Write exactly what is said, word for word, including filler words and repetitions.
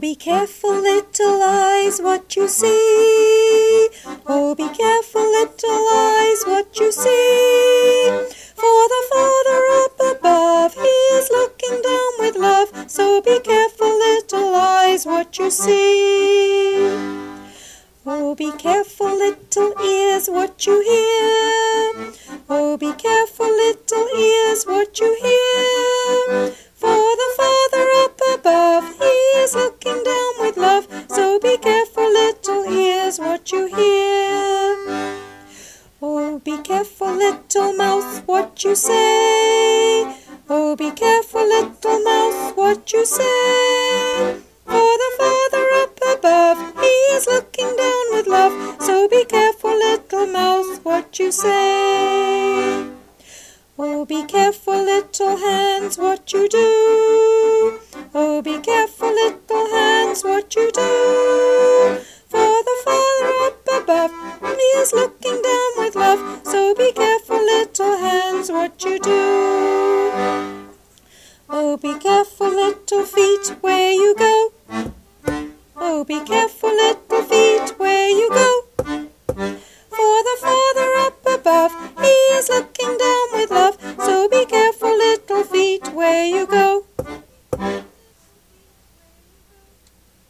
be careful, little eyes, what you see. Oh, be careful, little eyes, what you see. For the Father up above, He is looking down with love. So be careful, little eyes, what you see. Oh, be careful, little ears, what you hear. Oh, be careful, little ears, what you hear. For the Father up above, He is looking down with love. So be careful, little ears, what you hear. Oh, be careful, little mouth, what you say. Oh, be careful, little mouth, what you say. For the Father up above, He is looking down with love. So be careful, little mouth, what you say. Oh, be careful, little hands, what you do. Oh, be careful, little hands, what you do. For the Father up above, He is looking down with love. So be careful, little hands, what you do. Oh, be careful, little feet, where you go. Oh, be careful, little feet, where you go. For the Father up above, He is looking down